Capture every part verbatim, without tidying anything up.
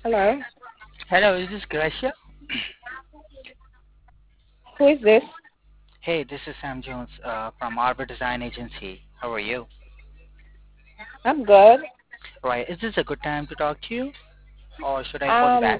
Hello. Hello, is this Gracia? Who is this? Hey, this is Sam Jones uh, from Arbor Design Agency. How are you? I'm good. Right, is this a good time to talk to you, or should I call you Um, back?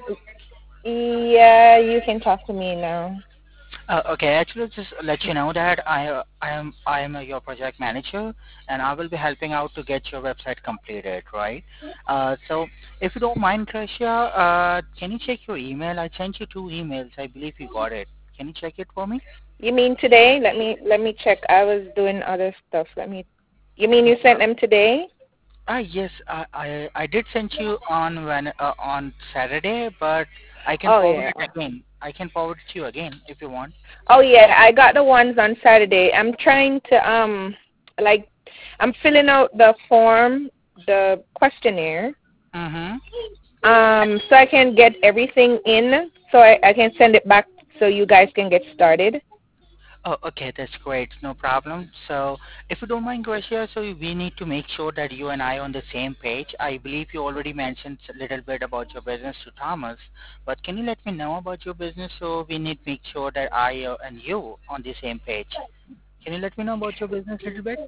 yeah, you can talk to me now. Uh, okay, actually, just let you know that I uh, I am I am uh, your project manager, and I will be helping out to get your website completed, right? Uh, so, if you don't mind, Gracia, uh, can you check your email? I sent you two emails. I believe you got it. Can you check it for me? You mean today? Let me let me check. I was doing other stuff. Let me. You mean you sent them today? Ah, yes, I, I I did send you on when uh, on Saturday, but I can Oh forward yeah. it again. I can forward it to you again if you want. Oh yeah. I got the ones on Saturday. I'm trying to um like I'm filling out the form, the questionnaire, Mm-hmm. um, so I can get everything in, so I, I can send it back so you guys can get started. Oh, okay, that's great. No problem. So, if you don't mind, Gracia, so we need to make sure that you and I are on the same page. I believe you already mentioned a little bit about your business to Thomas, but can you let me know about your business so we need to make sure that I uh, and you on the same page? Can you let me know about your business a little bit?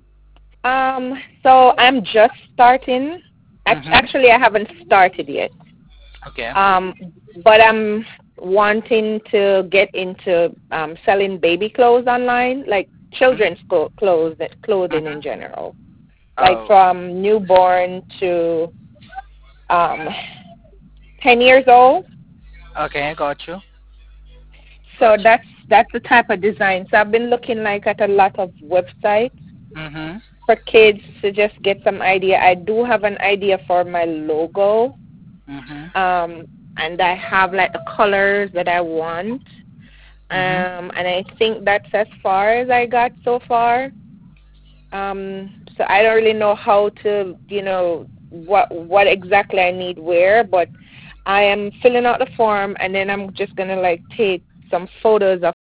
Um, so I'm just starting. Act- Mm-hmm. Actually, I haven't started yet. Okay. Um, but I'm wanting to get into um, selling baby clothes online, like Mm-hmm. children's clo- clothes, clothing in Mm-hmm. general, like Oh, from newborn to um, ten years old. okay, got you. So Got that's that's the type of design. So I've been looking like at a lot of websites you. Mm-hmm. for kids to just get some idea. I do have an idea for my logo, Mm-hmm. um, and I have like the colors that I want. Mm-hmm. Um, and I think that's as far as I got so far. Um, so I don't really know how to, you know, what what exactly I need where, but I am filling out the form, and then I'm just gonna like take some photos of